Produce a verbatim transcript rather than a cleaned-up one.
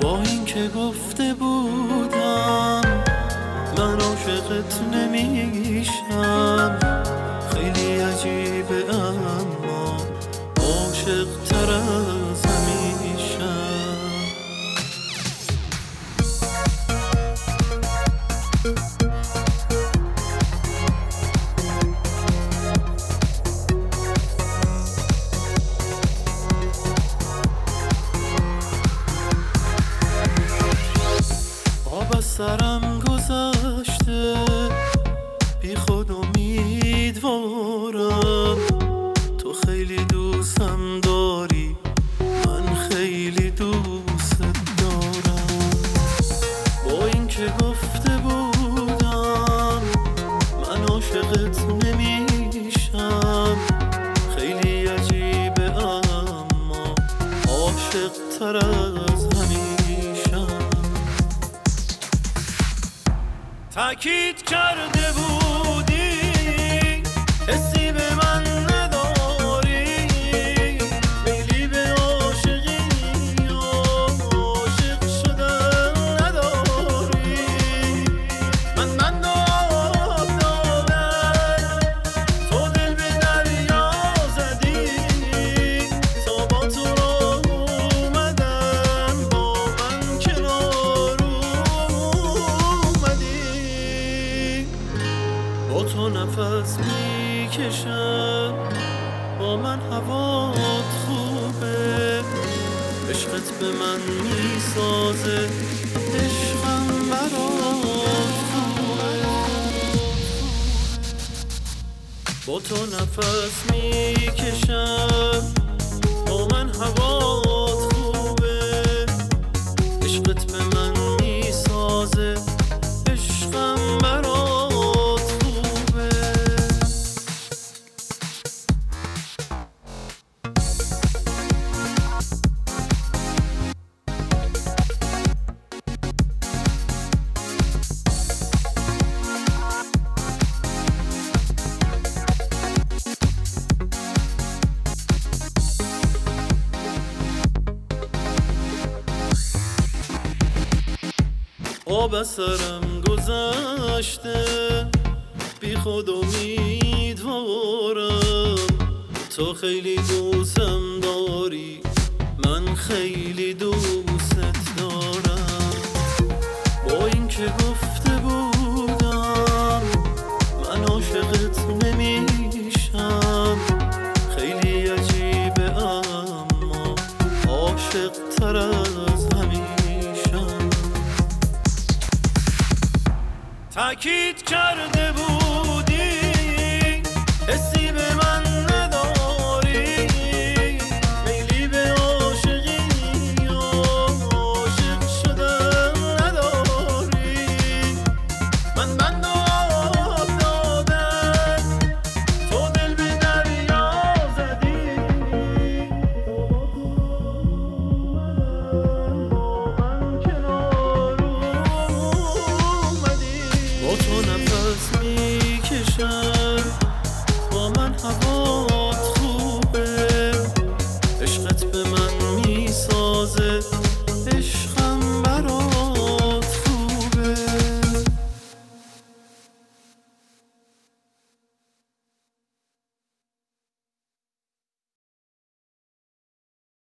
با این که گفته بودم من عاشقت نمیشم، خیلی عجیبه اما عاشق تر از همیشم. آب از سرم گذشته بی خود امیدوارم، تو خیلی دوستم داری من خیلی دوست دارم. با این که گفته بودم من عاشقت نمیشم، خیلی عجیبه اما عاشق تر از همیشم. تأکید کرده بودی حسی به من نداری، میلی به عاشقی و عاشق شدن نداری. من من داد دادم تو دل به دریا زدی، تا با تو را اومدم با من کنار اومدی. با تو نفس میکشم با من هوات خوبه، عشقت به من میسازه عشقم برات خوبه. با تو نفس میکشم با من هوات خوبه، عشقت به من میسازه عشقم برات خوبه. آب از سرم گذشته بی خود امیدوارم، تو خیلی دوستم داری من خیلی دوست دارم. با این که گفته بودم من عاشقت نمیشم، خیلی عجیبه اما عاشق تر از همیشم. تأکید کرده بودی حسی